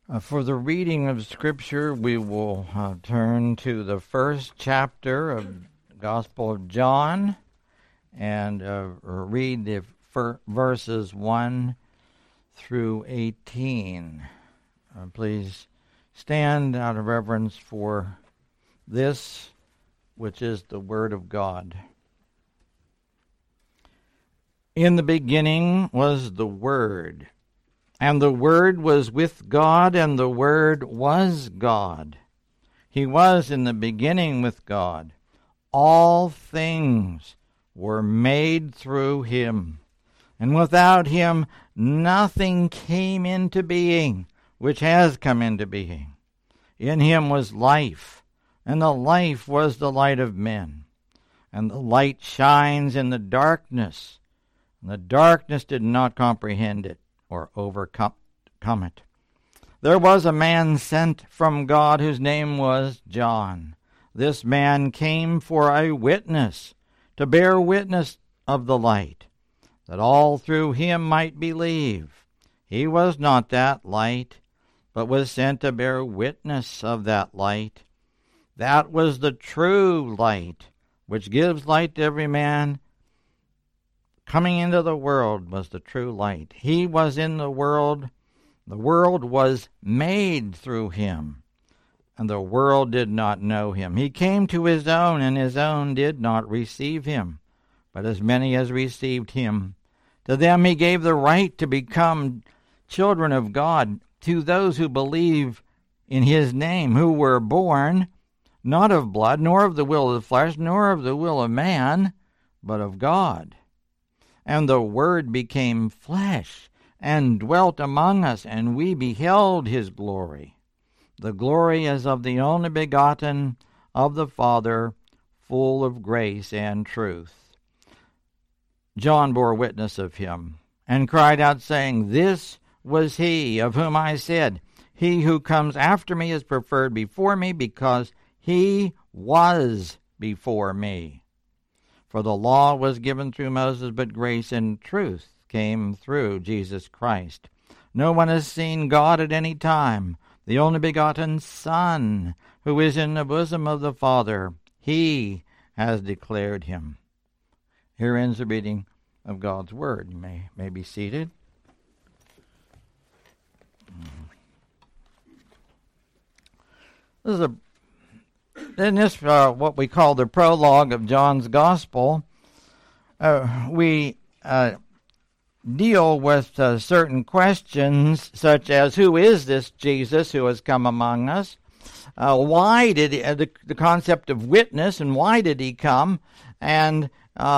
For the reading of Scripture, we will turn to the first chapter of the Gospel of John and read the verses 1 through 18. Please stand out of reverence for this, which is the Word of God. In the beginning was the Word, and the Word was with God, and the Word was God. He was in the beginning with God. All things were made through him, and without him nothing came into being which has come into being. In him was life, and the life was the light of men. And the light shines in the darkness, and the darkness did not comprehend it or overcome it. There was a man sent from God whose name was John. This man came for a witness, to bear witness of the light, that all through him might believe. He was not that light, but was sent to bear witness of that light. That was the true light, which gives light to every man. Coming into the world was the true light. He was in the world was made through him, and the world did not know him. He came to his own, and his own did not receive him. But as many as received him, to them he gave the right to become children of God, to those who believe in his name, who were born not of blood, nor of the will of the flesh, nor of the will of man, but of God. And the Word became flesh, and dwelt among us, and we beheld his glory. The glory as of the only begotten of the Father, full of grace and truth. John bore witness of him, and cried out, saying, This was he of whom I said, He who comes after me is preferred before me, because he was before me. For the law was given through Moses, but grace and truth came through Jesus Christ. No one has seen God at any time. The only begotten Son, who is in the bosom of the Father, he has declared him. Here ends the reading of God's Word. You may be seated. In this, what we call the prologue of John's Gospel, we deal with certain questions such as, who is this Jesus who has come among us? Why did the concept of witness, and why did he come? And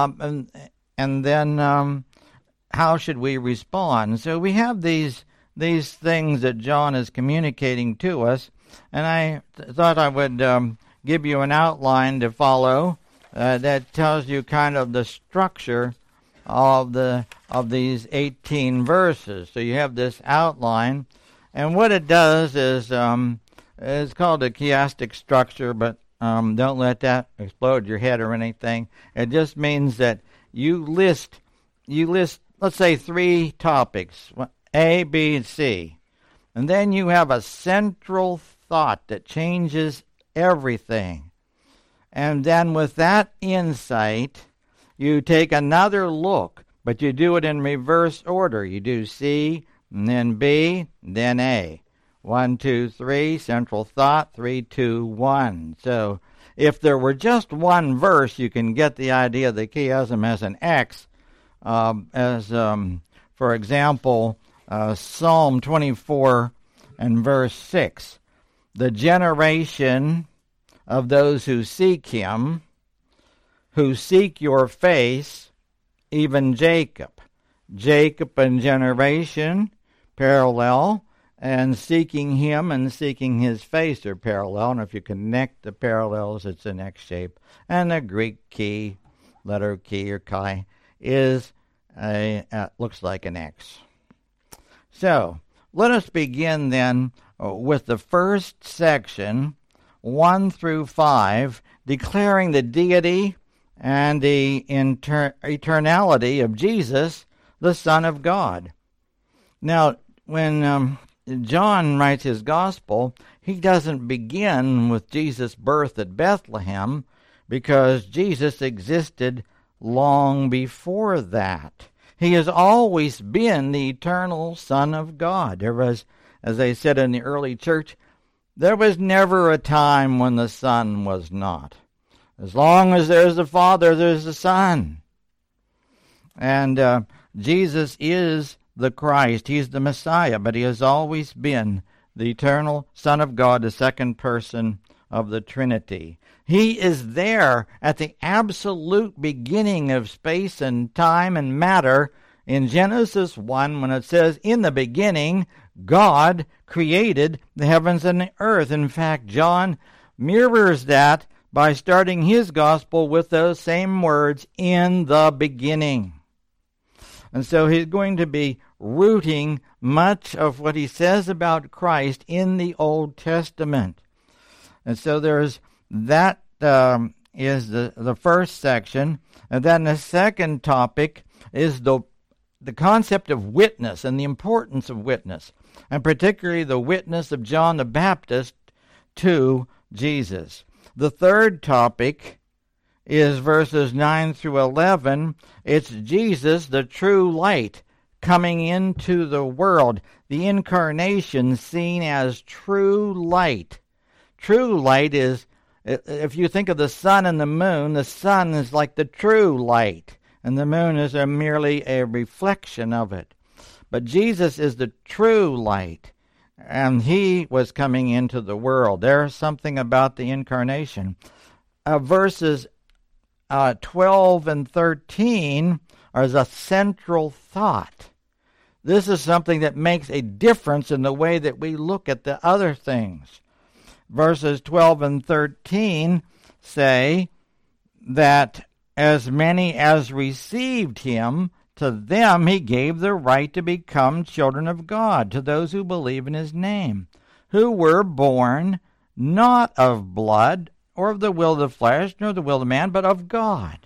then how should we respond? So we have these things that John is communicating to us, and I thought I would give you an outline to follow that tells you kind of the structure of these 18 verses. So you have this outline, and what it does is it's called a chiastic structure, but don't let that explode your head or anything. It just means that you list, let's say, 3 topics, A, B, and C, and then you have a central thought that changes everything. And then with that insight, you take another look, but you do it in reverse order. You do C, and then B, then A. 1, 2, 3, central thought, 3, 2, 1. So if there were just one verse, you can get the idea the chiasm has an X, for example, Psalm 24 and verse 6. The generation of those who seek him, who seek your face, even Jacob. Jacob and generation, parallel, and seeking him and seeking his face are parallel. And if you connect the parallels, it's an X shape. And the Greek key, letter key or chi, is looks like an X. So let us begin then with the first section, 1 through 5, declaring the deity and the eternality of Jesus, the Son of God. Now, when John writes his gospel, he doesn't begin with Jesus' birth at Bethlehem, because Jesus existed long before that. He has always been the eternal Son of God. There was, as they said in the early church, there was never a time when the Son was not. As long as there's the Father, there's the Son. And Jesus is the Christ. He's the Messiah, but he has always been the eternal Son of God, the second person of the Trinity. He is there at the absolute beginning of space and time and matter in Genesis 1 when it says, in the beginning, God created the heavens and the earth. In fact, John mirrors that by starting his gospel with those same words, in the beginning. And so he's going to be rooting much of what he says about Christ in the Old Testament. And so there's that is the first section. And then the second topic is the concept of witness and the importance of witness, and particularly the witness of John the Baptist to Jesus. The third topic is verses 9 through 11. It's Jesus, the true light, coming into the world. The incarnation seen as true light. True light is, if you think of the sun and the moon, the sun is like the true light, and the moon is merely a reflection of it. But Jesus is the true light, and he was coming into the world. There's something about the incarnation. Verses 12 and 13 are a central thought. This is something that makes a difference in the way that we look at the other things. Verses 12 and 13 say that as many as received him, to them he gave the right to become children of God, to those who believe in his name, who were born not of blood, or of the will of the flesh, nor the will of man, but of God.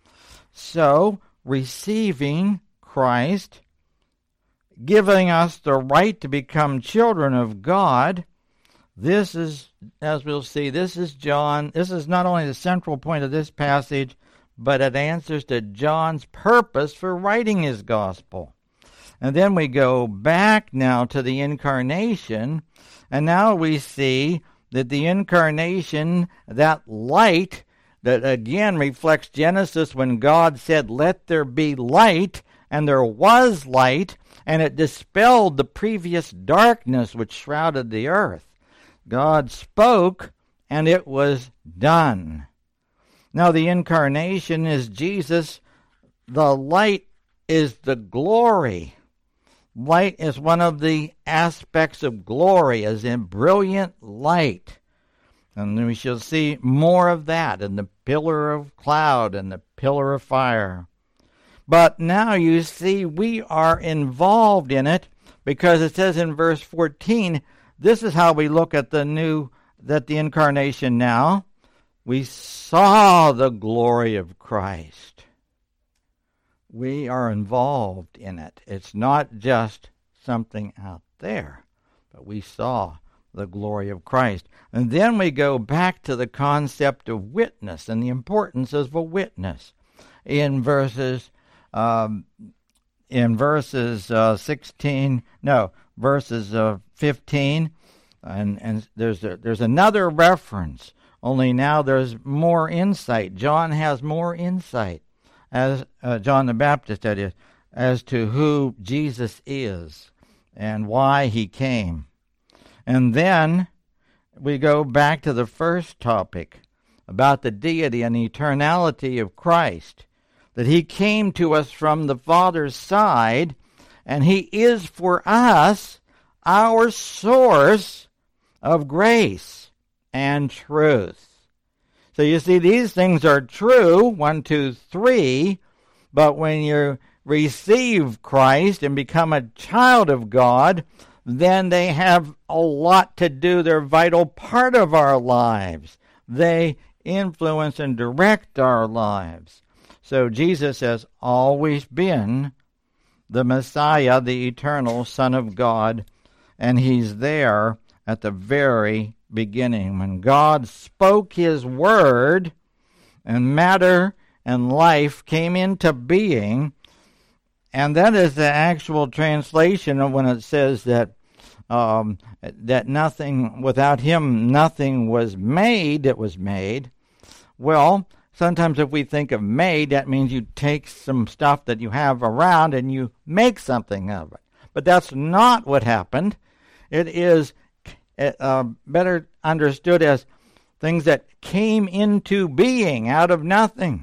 So, receiving Christ, giving us the right to become children of God, this is, as we'll see, this is not only the central point of this passage, but it answers to John's purpose for writing his gospel. And then we go back now to the incarnation, and now we see that the incarnation, that light, that again reflects Genesis when God said, let there be light, and there was light, and it dispelled the previous darkness which shrouded the earth. God spoke, and it was done. Now the incarnation is Jesus. The light is the glory. Light is one of the aspects of glory, as in brilliant light. And we shall see more of that in the pillar of cloud and the pillar of fire. But now you see we are involved in it, because it says in verse 14, this is how we look at the incarnation now. We saw the glory of Christ. We are involved in it. It's not just something out there, but we saw the glory of Christ. And then we go back to the concept of witness and the importance of a witness in verses 15, and there's another reference. Only now there's more insight. John has more insight, as John the Baptist, that is, as to who Jesus is and why he came. And then we go back to the first topic about the deity and eternality of Christ, that he came to us from the Father's side, and he is for us our source of grace and truth. So you see, these things are true, 1, 2, 3, but when you receive Christ and become a child of God, then they have a lot to do. They're a vital part of our lives. They influence and direct our lives. So Jesus has always been the Messiah, the eternal Son of God. And he's there at the very beginning. When God spoke his word and matter and life came into being, and that is the actual translation of when it says that nothing, without him, nothing was made that was made. Well, sometimes if we think of made, that means you take some stuff that you have around and you make something of it. But that's not what happened. It is better understood as things that came into being out of nothing.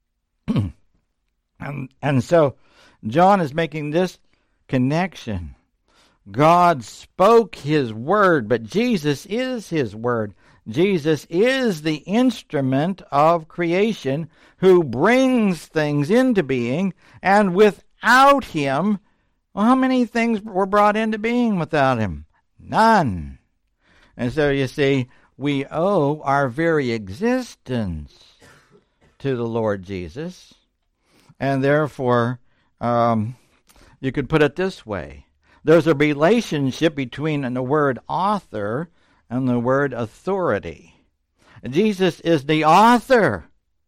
and so John is making this connection. God spoke his word, but Jesus is his word. Jesus is the instrument of creation who brings things into being, and without him, well, how many things were brought into being without him? None. And so you see, we owe our very existence to the Lord Jesus, and therefore, you could put it this way. There's a relationship between the word author and the word authority. Jesus is the author,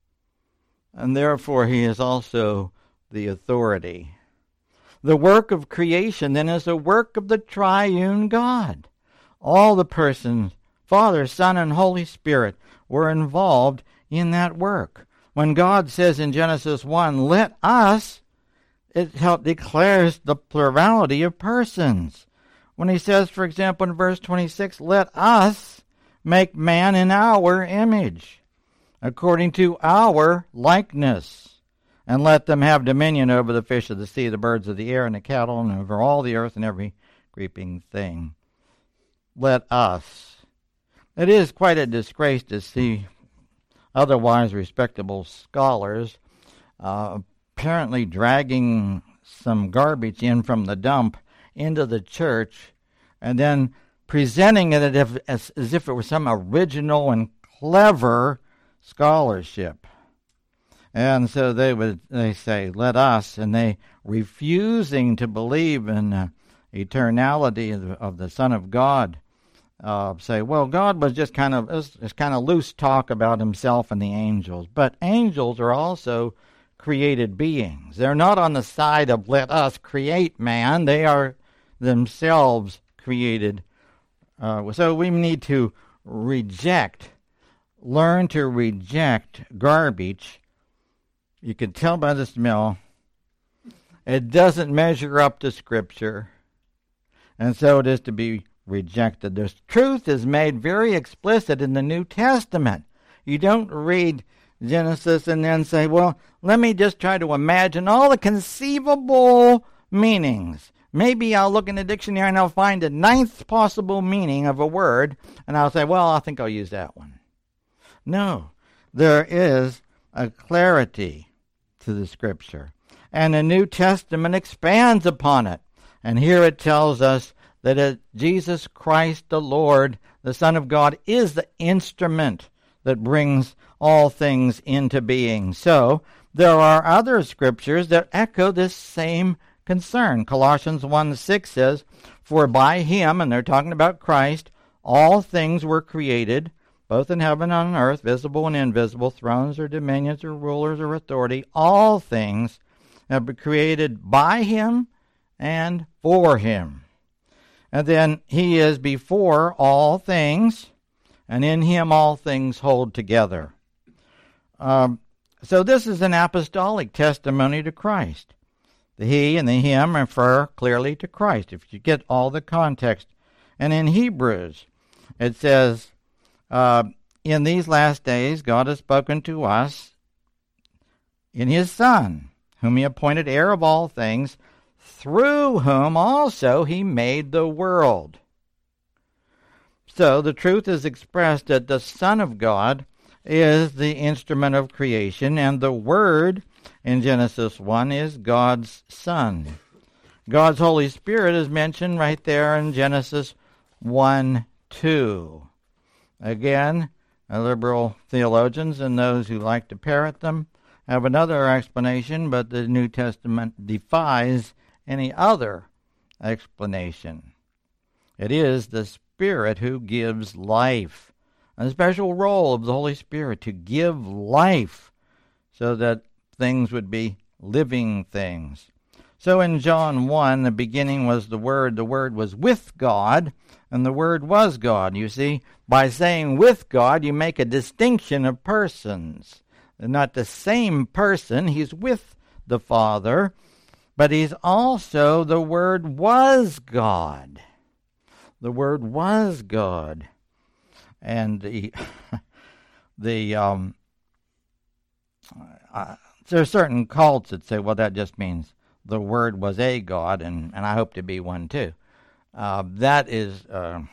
and therefore he is also the authority. The work of creation then is a work of the triune God. All the persons, Father, Son, and Holy Spirit, were involved in that work. When God says in Genesis 1, let us, it declares the plurality of persons. When he says, for example, in verse 26, let us make man in our image, according to our likeness, and let them have dominion over the fish of the sea, the birds of the air, and the cattle, and over all the earth, and every creeping thing. Let us. It is quite a disgrace to see otherwise respectable scholars apparently dragging some garbage in from the dump into the church and then presenting it as if it was some original and clever scholarship. And so they say, let us, and they refusing to believe in the eternality of the Son of God, say, well, God was just kind of loose talk about himself and the angels. But angels are also created beings. They're not on the side of let us create man. They are themselves created. So we need to learn to reject garbage. You can tell by the smell. It doesn't measure up to Scripture. And so it is to be rejected. The truth is made very explicit in the New Testament. You don't read Genesis and then say, well, let me just try to imagine all the conceivable meanings. Maybe I'll look in the dictionary and I'll find the 9th possible meaning of a word, and I'll say, well, I think I'll use that one. No, there is a clarity to the Scripture, and the New Testament expands upon it. And here it tells us that Jesus Christ the Lord, the Son of God, is the instrument that brings all things into being. So there are other scriptures that echo this same concern. Colossians 1:6 says, for by him, and they're talking about Christ, all things were created, both in heaven and on earth, visible and invisible, thrones or dominions or rulers or authority. All things have been created by him and for him. And then he is before all things, and in him all things hold together. So this is an apostolic testimony to Christ. The he and the him refer clearly to Christ, if you get all the context. And in Hebrews, it says, in these last days God has spoken to us in his Son, whom he appointed heir of all things, through whom also he made the world. So the truth is expressed that the Son of God is the instrument of creation, and the Word in Genesis 1 is God's Son. God's Holy Spirit is mentioned right there in Genesis 1:2. Again, liberal theologians and those who like to parrot them have another explanation, but the New Testament defies any other explanation. It is the Spirit who gives life. A special role of the Holy Spirit to give life so that things would be living things. So in John 1, the beginning was the Word was with God, and the Word was God. You see, by saying with God, you make a distinction of persons. They're not the same person. He's with the Father, but he's also, the Word was God. The Word was God. And there are certain cults that say, well, that just means the Word was a God, and I hope to be one too. That is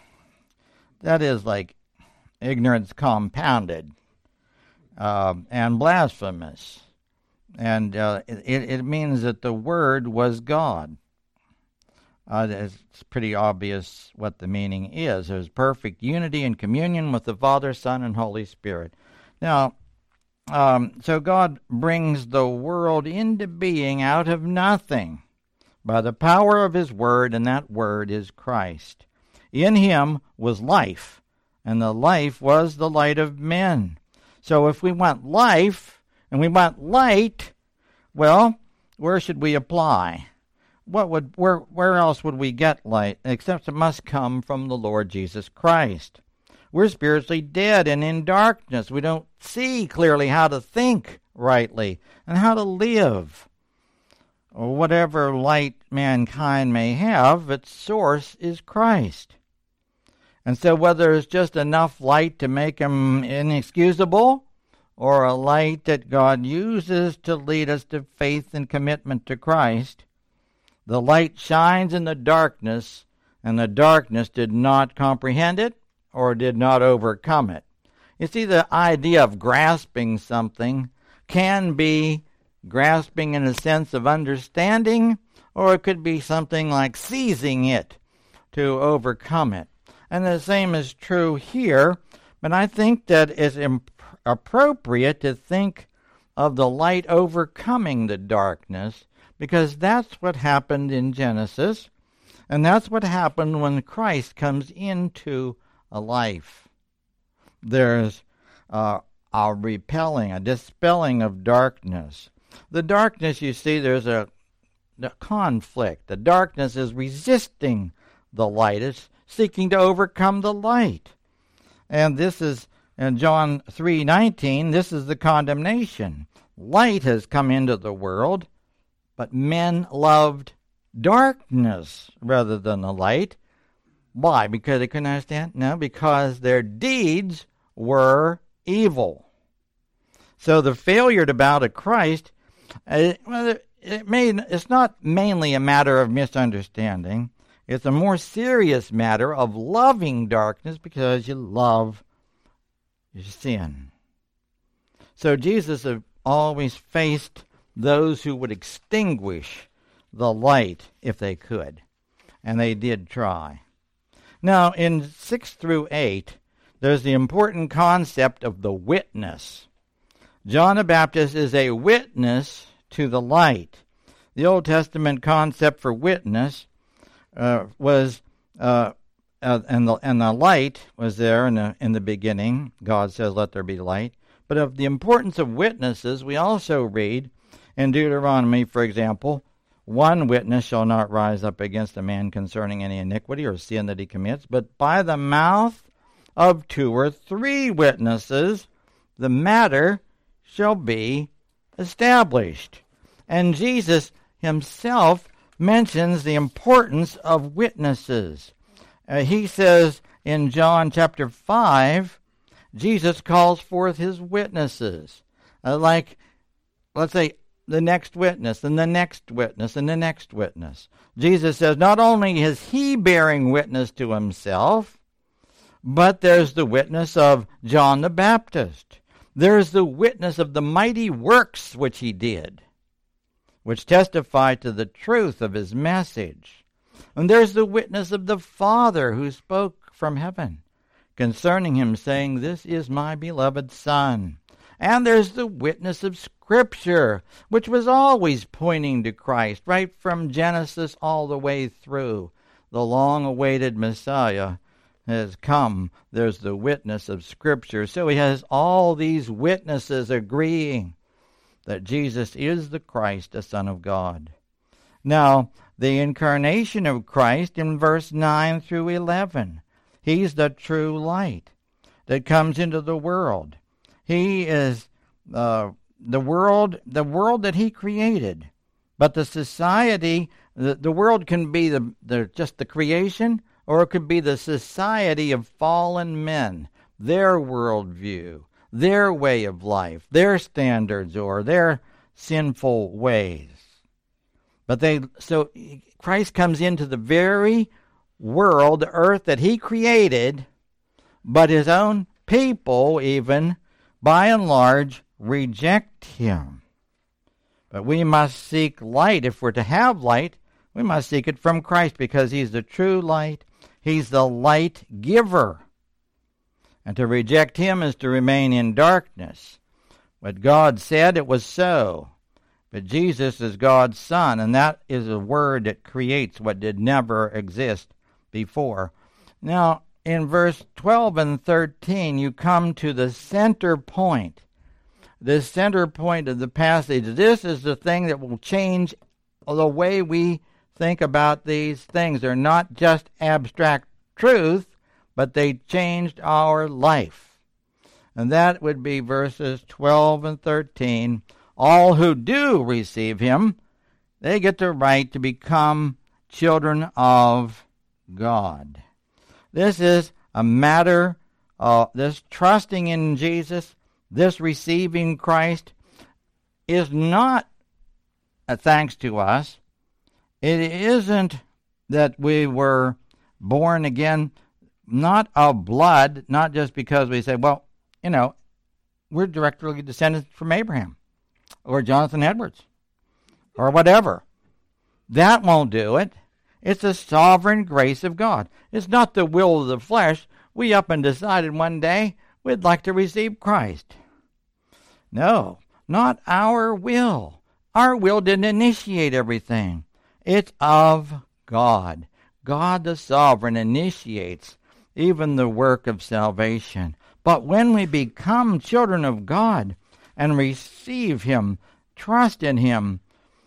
like ignorance compounded and blasphemous. And it means that the Word was God. It's pretty obvious what the meaning is. There's perfect unity and communion with the Father, Son, and Holy Spirit. Now, so God brings the world into being out of nothing by the power of His Word, and that Word is Christ. In Him was life, and the life was the light of men. So if we want life, and we want light, well, where should we apply? Where else would we get light, except it must come from the Lord Jesus Christ? We're spiritually dead and in darkness. We don't see clearly how to think rightly and how to live. Or whatever light mankind may have, its source is Christ. And so whether it's just enough light to make him inexcusable, or a light that God uses to lead us to faith and commitment to Christ, the light shines in the darkness, and the darkness did not comprehend it or did not overcome it. You see, the idea of grasping something can be grasping in a sense of understanding, or it could be something like seizing it to overcome it. And the same is true here, but I think that it's appropriate to think of the light overcoming the darkness, because that's what happened in Genesis, and that's what happened when Christ comes into a life. There's a repelling, a dispelling of darkness. The darkness, you see, there's a conflict. The darkness is resisting the light. It's seeking to overcome the light. And this is, in John 3:19, this is the condemnation. Light has come into the world, but men loved darkness rather than the light. Why? Because they couldn't understand? No, because their deeds were evil. So the failure to bow to Christ, it's not mainly a matter of misunderstanding. It's a more serious matter of loving darkness because you love your sin. So Jesus has always faced those who would extinguish the light if they could. And they did try. Now, in 6 through 8, there's the important concept of the witness. John the Baptist is a witness to the light. The Old Testament concept for witness was, and the light was there in the beginning. God says, "Let there be light." But of the importance of witnesses, we also read in Deuteronomy, for example, one witness shall not rise up against a man concerning any iniquity or sin that he commits, but by the mouth of 2 or 3 witnesses the matter shall be established. And Jesus himself mentions the importance of witnesses. He says in John chapter 5, Jesus calls forth his witnesses. Let's say, the next witness, and the next witness, and the next witness. Jesus says not only is he bearing witness to himself, but there's the witness of John the Baptist. There's the witness of the mighty works which he did, which testify to the truth of his message. And there's the witness of the Father who spoke from heaven concerning him, saying, "This is my beloved Son." And there's the witness of Scripture, which was always pointing to Christ, right from Genesis all the way through. the long-awaited Messiah has come. There's the witness of Scripture. So he has all these witnesses agreeing that Jesus is the Christ, the Son of God. Now, the incarnation of Christ in verse 9 through 11. He's the true light that comes into the world. He is the world that he created. But the society, the world can be just the creation, or it could be the society of fallen men, their worldview, their way of life, their standards, or their sinful ways. So Christ comes into the very world, the earth that he created, but his own people, even, by and large, reject him. But we must seek light. If we're to have light, we must seek it from Christ, because he's the true light. He's the light giver. And to reject him is to remain in darkness. What God said, it was so. But Jesus is God's Son, and that is a word that creates what did never exist before. Now, in verse 12 and 13, you come to the center point. The center point of the passage. This is the thing that will change the way we think about these things. They're not just abstract truth, but they changed our life. And that would be verses 12 and 13. All who do receive him, they get the right to become children of God. This is a matter of this trusting in Jesus, this receiving Christ, is not a thanks to us. It isn't that we were born again, not of blood, not just because we say, well, we're directly descended from Abraham or Jonathan Edwards or whatever. That won't do it. It's the sovereign grace of God. It's not the will of the flesh. We up and decided one day we'd like to receive Christ. No, not our will. Our will didn't initiate everything. It's of God. God the sovereign initiates even the work of salvation. But when we become children of God and receive him, trust in him,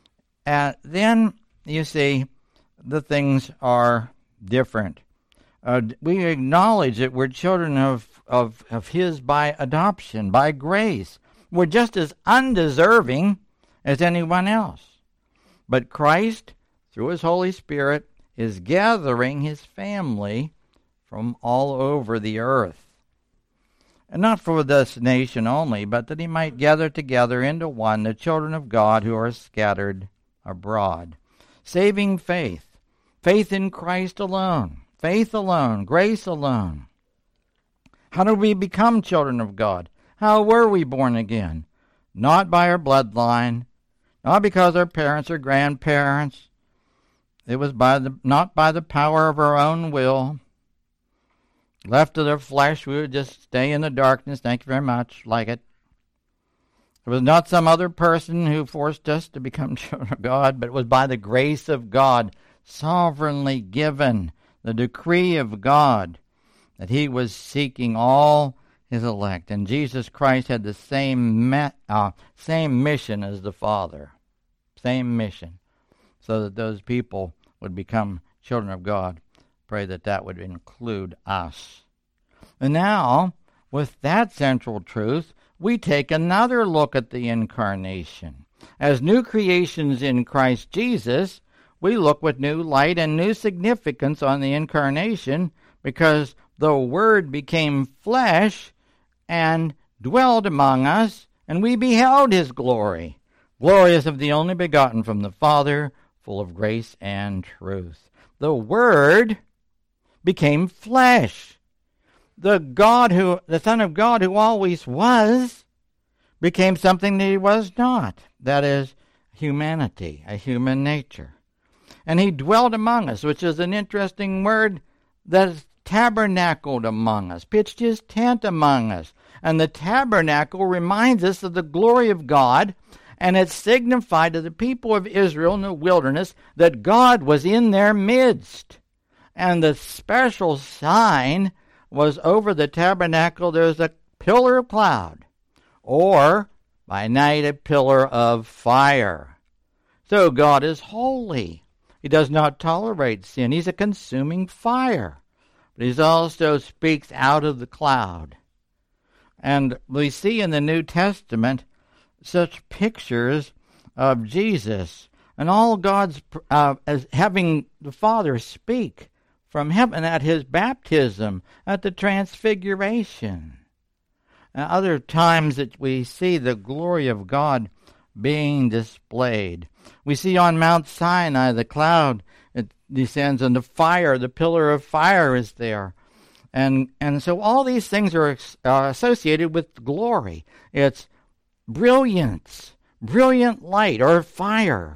then, you see, the things are different. We acknowledge that we're children of his by adoption, by grace. We're just as undeserving as anyone else. But Christ, through his Holy Spirit, is gathering his family from all over the earth. And not for this nation only, but that he might gather together into one the children of God who are scattered abroad. Saving faith. Faith in Christ alone. Faith alone. Grace alone. How did we become children of God? How were we born again? Not by our bloodline. Not because our parents or grandparents. It was not by the power of our own will. Left to their flesh, we would just stay in the darkness. Thank you very much. Like it. It was not some other person who forced us to become children of God, but it was by the grace of God, sovereignly given, the decree of God, that he was seeking all his elect. And Jesus Christ had the same mission as the Father. Same mission. So that those people would become children of God. Pray that would include us. And now, with that central truth, we take another look at the incarnation. As new creations in Christ Jesus, we look with new light and new significance on the incarnation, because the Word became flesh and dwelled among us, and we beheld his glory. Glorious of the only begotten from the Father, full of grace and truth. The Word became flesh. The Son of God, who always was, became something that he was not. That is, humanity, a human nature. And he dwelled among us, which is an interesting word, that is tabernacled among us, pitched his tent among us. And the tabernacle reminds us of the glory of God, and it signified to the people of Israel in the wilderness that God was in their midst. And the special sign was over the tabernacle, there's a pillar of cloud, or by night a pillar of fire. So God is holy. He does not tolerate sin. He's a consuming fire. But he also speaks out of the cloud. And we see in the New Testament such pictures of Jesus and all God's as having the Father speak from heaven at his baptism, at the transfiguration. And other times that we see the glory of God being displayed. We see on Mount Sinai the cloud, it descends, and the pillar of fire is there. And so all these things are associated with glory. It's brilliance, brilliant light, or fire,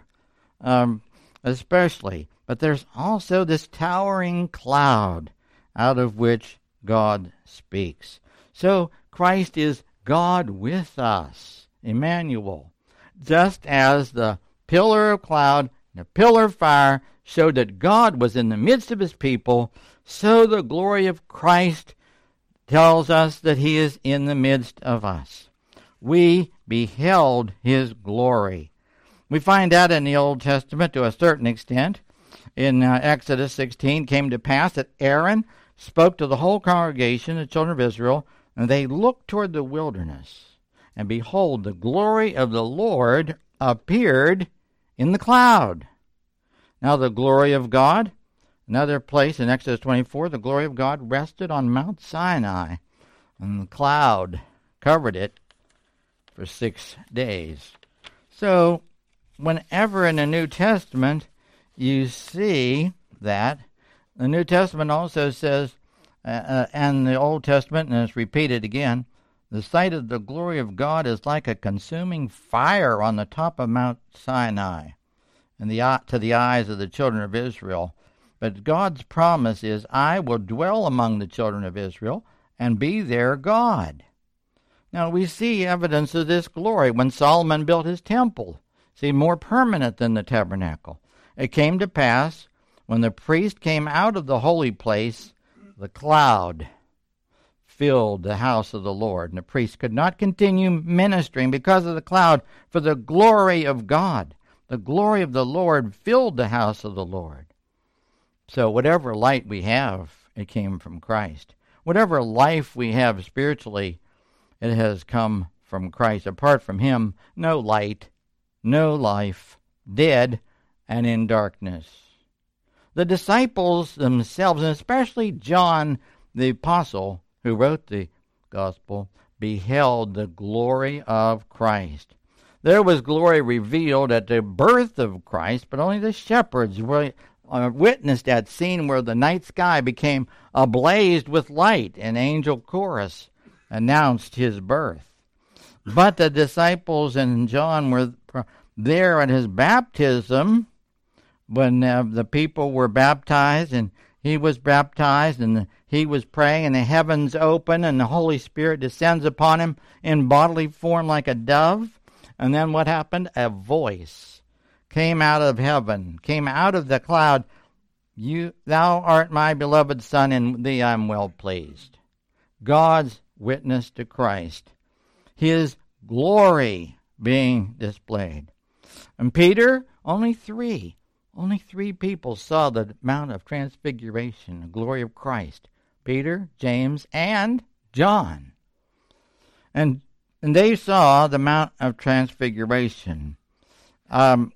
especially. But there's also this towering cloud out of which God speaks. So Christ is God with us, Emmanuel. Just as the pillar of cloud and the pillar of fire showed that God was in the midst of his people, so the glory of Christ tells us that he is in the midst of us. We beheld his glory. We find out in the Old Testament to a certain extent. In Exodus 16, came to pass that Aaron spoke to the whole congregation, the children of Israel, and they looked toward the wilderness. And behold, the glory of the Lord appeared in the cloud. Now the glory of God, another place in Exodus 24, the glory of God rested on Mount Sinai, and the cloud covered it for 6 days. So, whenever in the New Testament you see that, the New Testament also says, and the Old Testament, and it's repeated again, the sight of the glory of God is like a consuming fire on the top of Mount Sinai, and to the eyes of the children of Israel. But God's promise is, I will dwell among the children of Israel and be their God. Now we see evidence of this glory when Solomon built his temple. See, more permanent than the tabernacle. It came to pass, when the priest came out of the holy place, the cloud filled the house of the Lord, and the priest could not continue ministering because of the cloud, for the glory of God, the glory of the Lord filled the house of the Lord. So whatever light we have, it came from Christ. Whatever life we have spiritually, it has come from Christ. Apart from him, no light, no life, dead and in darkness. The disciples themselves, and especially John the apostle who wrote the gospel, beheld the glory of Christ. There was glory revealed at the birth of Christ, but only the shepherds witnessed that scene where the night sky became ablaze with light, and angel chorus announced his birth. But the disciples and John were there at his baptism, when the people were baptized, and he was baptized, and he was praying, and the heavens open, and the Holy Spirit descends upon him in bodily form like a dove. And then what happened? A voice came out of heaven, came out of the cloud. Thou art my beloved Son, in thee I am well pleased. God's witness to Christ, his glory being displayed. And Peter, only three people saw the Mount of Transfiguration, the glory of Christ. Peter, James, and John. And they saw the Mount of Transfiguration. The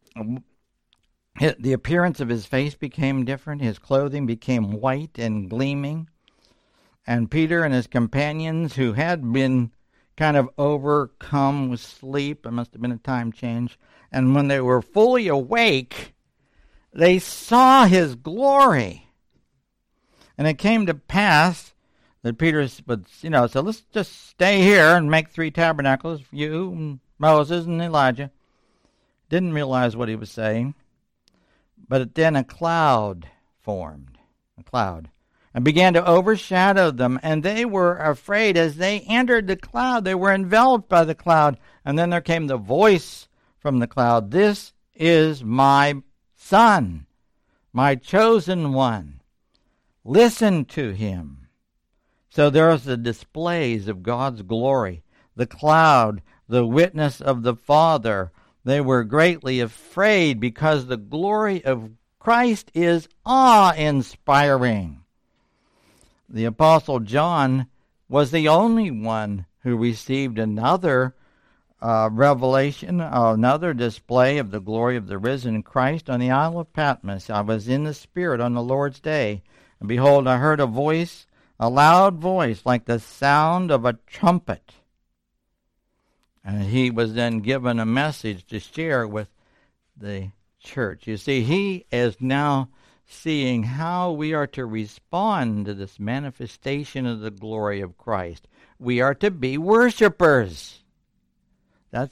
appearance of his face became different. His clothing became white and gleaming. And Peter and his companions, who had been kind of overcome with sleep, it must have been a time change, and when they were fully awake, they saw his glory. And it came to pass that Peter would, so let's just stay here and make 3 tabernacles, you, and Moses, and Elijah. Didn't realize what he was saying. But then a cloud formed, and began to overshadow them. And they were afraid. As they entered the cloud, they were enveloped by the cloud. And then there came the voice from the cloud, "This is my Son, my chosen one, Listen to him. So there's the displays of God's glory. The cloud, the witness of the Father. They were greatly afraid because the glory of Christ is awe-inspiring. The Apostle John was the only one who received another revelation, another display of the glory of the risen Christ on the Isle of Patmos. I was in the Spirit on the Lord's day, and behold, I heard a voice, a loud voice, like the sound of a trumpet. And he was then given a message to share with the church. You see, he is now seeing how we are to respond to this manifestation of the glory of Christ. We are to be worshipers. That's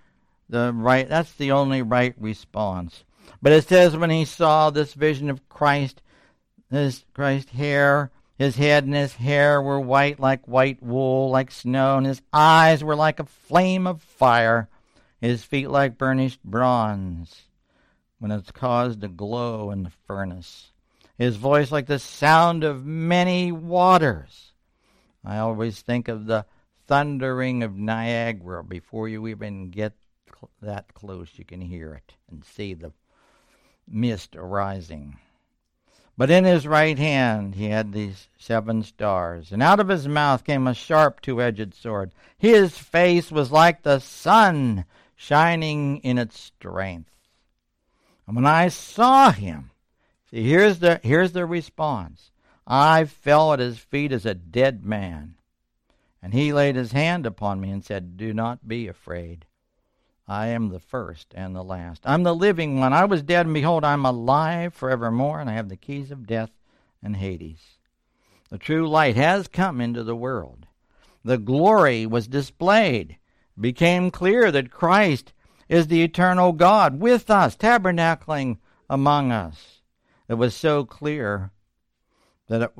the only right response. But it says when he saw this vision of Christ, his head and his hair were white like white wool, like snow, and his eyes were like a flame of fire, his feet like burnished bronze, when it's caused to glow in the furnace, his voice like the sound of many waters. I always think of the thundering of Niagara. Before you even get that close, you can hear it and see the mist arising. But in his right hand he had these 7 stars, and out of his mouth came a sharp 2-edged sword. His face was like the sun shining in its strength. And when I saw him, see, here's the response. I fell at his feet as a dead man. And he laid his hand upon me and said, "Do not be afraid. I am the first and the last. I'm the living one. I was dead, and behold, I'm alive forevermore, and I have the keys of death and Hades." The true light has come into the world. The glory was displayed. It became clear that Christ is the eternal God with us, tabernacling among us. It was so clear that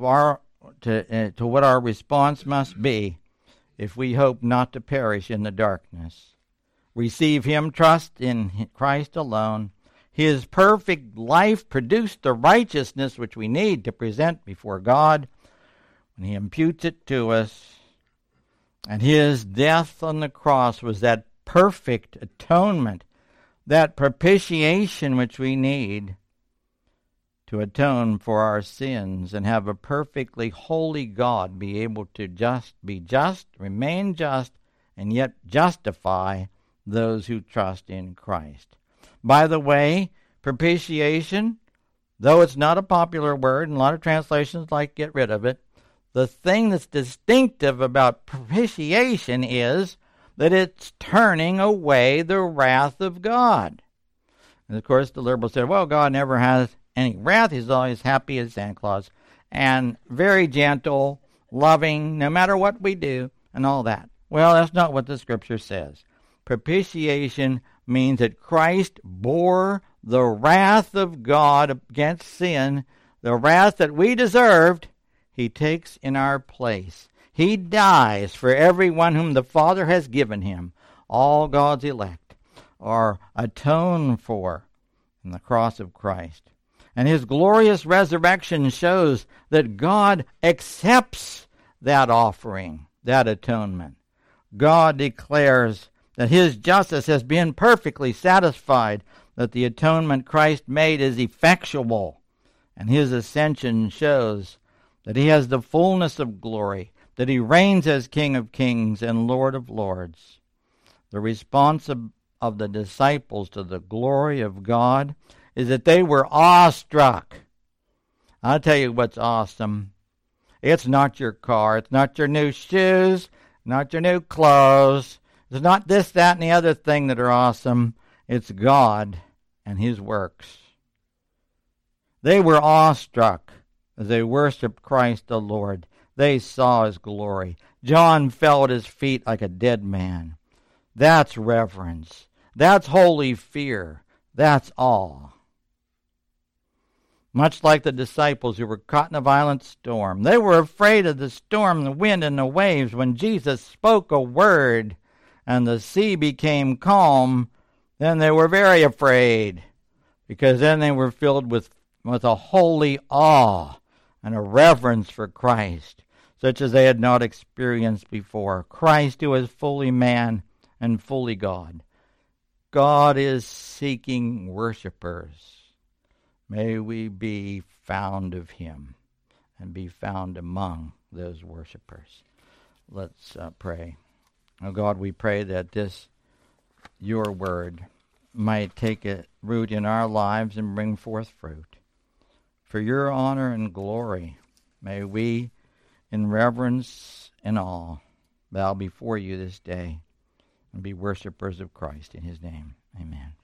to what our response must be if we hope not to perish in the darkness. Receive him, trust in Christ alone. His perfect life produced the righteousness which we need to present before God when he imputes it to us. And his death on the cross was that perfect atonement, that propitiation which we need to atone for our sins and have a perfectly holy God be able to be just, remain just, and yet justify those who trust in Christ. By the way, propitiation, though it's not a popular word, and a lot of translations like get rid of it, the thing that's distinctive about propitiation is that it's turning away the wrath of God. And of course, the liberal said, well, God never has any wrath. He's always happy as Santa Claus and very gentle, loving, no matter what we do, and all that. Well, that's not what the Scripture says. Propitiation means that Christ bore the wrath of God against sin, the wrath that we deserved. He takes in our place. He dies for everyone whom the Father has given him. All God's elect are atoned for in the cross of Christ. And his glorious resurrection shows that God accepts that offering, that atonement. God declares that his justice has been perfectly satisfied, that the atonement Christ made is effectual, and his ascension shows that he has the fullness of glory, that he reigns as King of Kings and Lord of Lords. The response of the disciples to the glory of God is that they were awestruck. I'll tell you what's awesome. It's not your car. It's not your new shoes, not your new clothes. It's not this, that, and the other thing that are awesome. It's God and his works. They were awestruck as they worshiped Christ the Lord. They saw his glory. John fell at his feet like a dead man. That's reverence. That's holy fear. That's awe. Much like the disciples who were caught in a violent storm. They were afraid of the storm, the wind, and the waves. When Jesus spoke a word and the sea became calm, then they were very afraid, because then they were filled with a holy awe and a reverence for Christ, such as they had not experienced before. Christ, who is fully man and fully God. God is seeking worshipers. May we be found of him and be found among those worshipers. Let's pray. Oh God, we pray that this, your word, might take a root in our lives and bring forth fruit. For your honor and glory, may we, in reverence and awe, bow before you this day and be worshipers of Christ. In his name, amen.